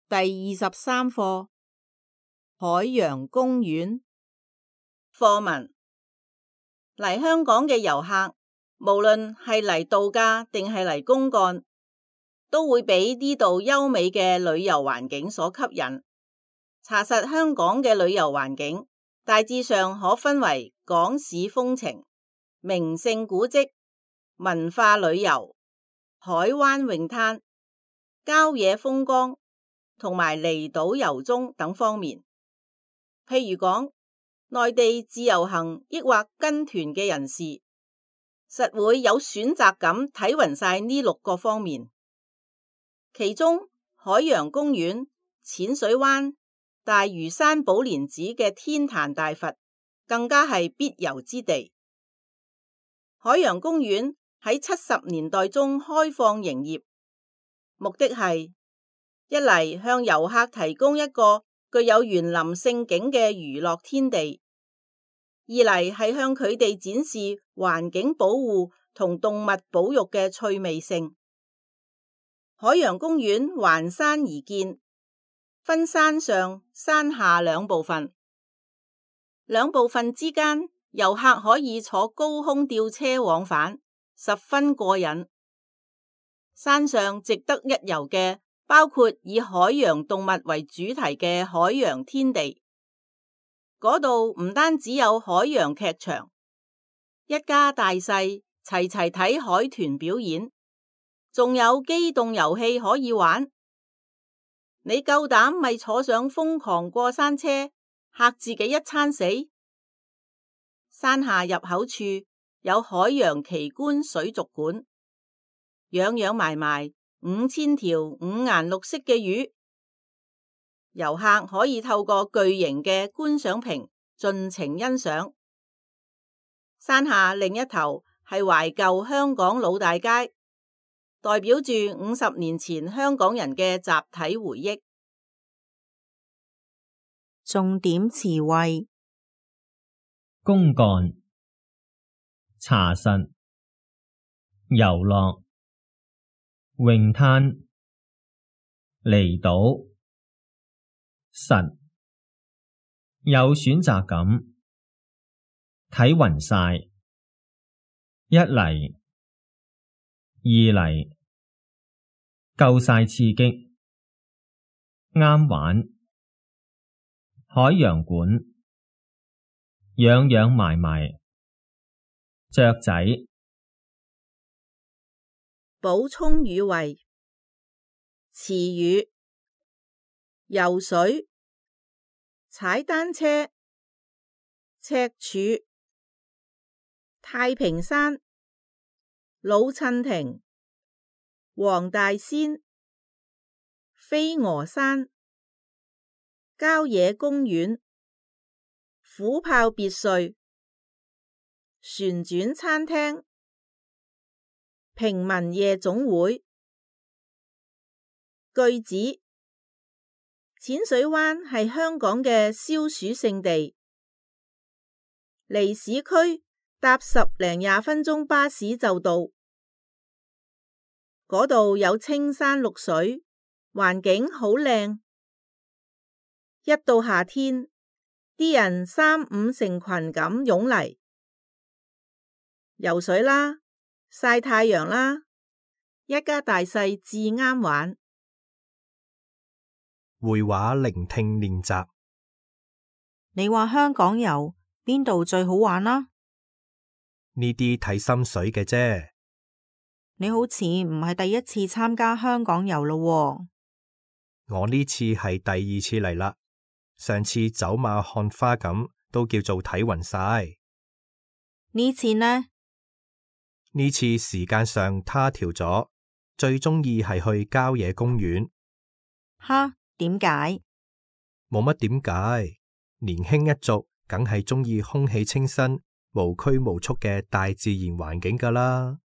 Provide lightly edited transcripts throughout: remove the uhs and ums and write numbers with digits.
第23課海洋公園課文。嚟香港嘅遊客，無論係嚟度假定係嚟公幹，都會俾呢度優美嘅旅遊環境所吸引。查實香港嘅旅遊環境大致上可分為港市風情、名勝古蹟、文化旅遊、海灣泳灘、郊野風光同埋離島遊蹤等方面。譬如講，內地自由行抑或跟團嘅人士，實會有選擇咁睇勻晒呢6個方面。其中海洋公園、淺水灣、大嶼山寶蓮寺嘅天壇大佛更加係必遊之地。海洋公園喺70年代中開放營業，目的係一嚟向遊客提供一個具有園林勝景嘅娛樂天地，二嚟係向佢哋展示環境保護同動物保育嘅趣味性。海洋公園環山而建，分山上山下2部分，兩部分之間遊客可以坐高空吊車往返，十分過癮。山上值得一遊嘅包括以海洋動物為主題嘅海洋天地，嗰度唔單止有海洋劇場，一家大細齊齊睇海豚表演，仲有機動遊戲可以玩。你夠膽咪坐上瘋狂過山車，嚇自己一餐死。山下入口處有海洋奇觀水族館，養養埋埋5000條5顏6色嘅魚，遊客可以透過巨型嘅觀賞屏盡情欣賞。山下另一頭係懷舊香港老大街，代表住50年前香港人嘅集體回憶。 重點詞彙： 公幹、查實、遊樂、泳灘、離島、實，有選擇咁睇勻晒，一嚟、二嚟，夠晒刺激，啱玩。海洋館，養養埋埋，雀仔。 補充語彙：詞語，游水、踩單車、赤柱、太平山、老襯亭、黃大仙、飛鵝山、郊野公園、虎豹別墅、旋轉餐廳、平民夜總會。句子：淺水灣係香港嘅消暑勝地，離市區搭10零20分鐘巴士就到。嗰度有青山綠水，環境好靚。一到夏天，啲人3、5成群咁湧嚟游水啦，曬太陽啦，一家大細至啱玩。 會話聆聽練習。 你話香港遊邊度最好玩啦？ 呢啲睇心水嘅啫。 你好似唔係第一次參加香港遊咯喎。 我呢次係第2次嚟啦。上次走馬看花咁都叫做睇勻晒。 呢次呢？ 呢次時間上他調咗，最鍾意係去郊野公園。 哈？點解？ 冇乜點解，年輕一族梗係鍾意空氣清新、無拘無束嘅大自然環境㗎啦。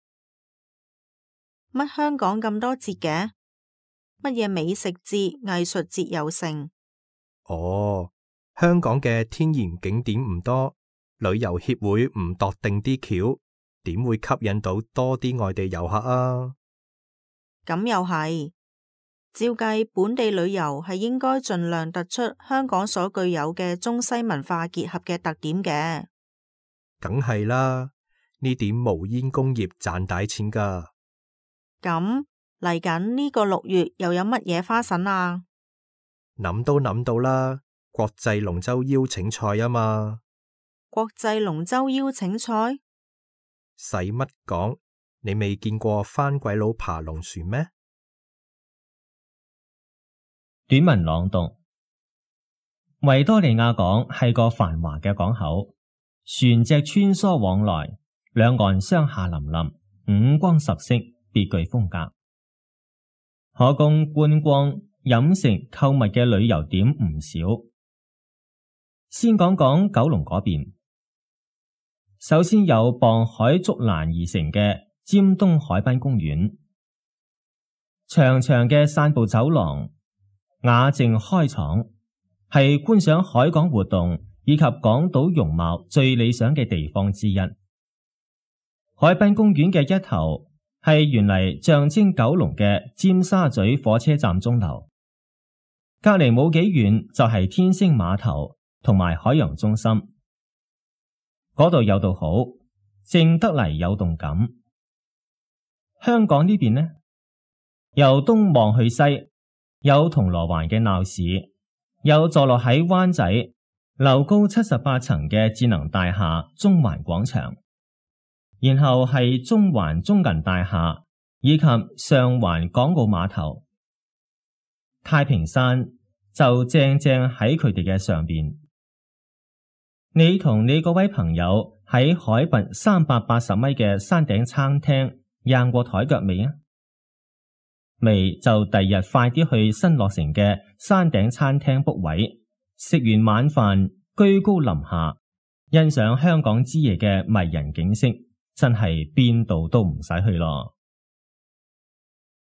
乜香港咁多節嘅？乜嘢美食節、藝術節又成？ 哦，香港嘅天然景點唔多，旅遊協會唔度定啲橋，點會吸引到多啲外地遊客啊？ 咁又係。 照計，本地旅遊係應該盡量突出香港所具有嘅中西文化結合嘅特點嘅。 梗係啦，呢點無煙工業賺大錢㗎。 咁嚟緊呢個6月又有乜嘢花神啊？ 諗都諗到啦，國際龍舟邀請賽啊嘛。 國際龍舟邀請賽？ 使乜講？你未見過番鬼佬爬龍船咩？ 短文朗讀：維多利亞港係個繁華嘅港口，船隻穿梭往來，兩岸商廈林立，五光十色，別具風格，可供觀光、飲食、購物嘅旅遊點唔少。先講講九龍嗰邊，首先有傍海竹欄而成嘅尖東海濱公園，長長嘅散步走廊，雅靜開敞，係觀賞海港活動以及港島容貌最理想嘅地方之一。海濱公園嘅一頭係原嚟象徵九龍嘅尖沙咀火車站鐘樓，隔籬冇幾遠就係天星碼頭同埋海洋中心。嗰度有道好，靜得嚟有動感。香港呢邊呢，由東望去西，有銅鑼灣嘅鬧市，有坐落喺灣仔樓高78層嘅智能大廈中環廣場，然後係中環中銀大廈以及上環港澳碼頭。太平山就正正喺佢哋嘅上邊。你同你嗰位朋友喺海拔380米嘅山頂餐廳硬過台腳未啊？未就第日快啲去新落成嘅山頂餐廳 book 位，食完晚飯居高臨下，欣賞香港之夜嘅迷人景色，真係邊度都唔使去咯。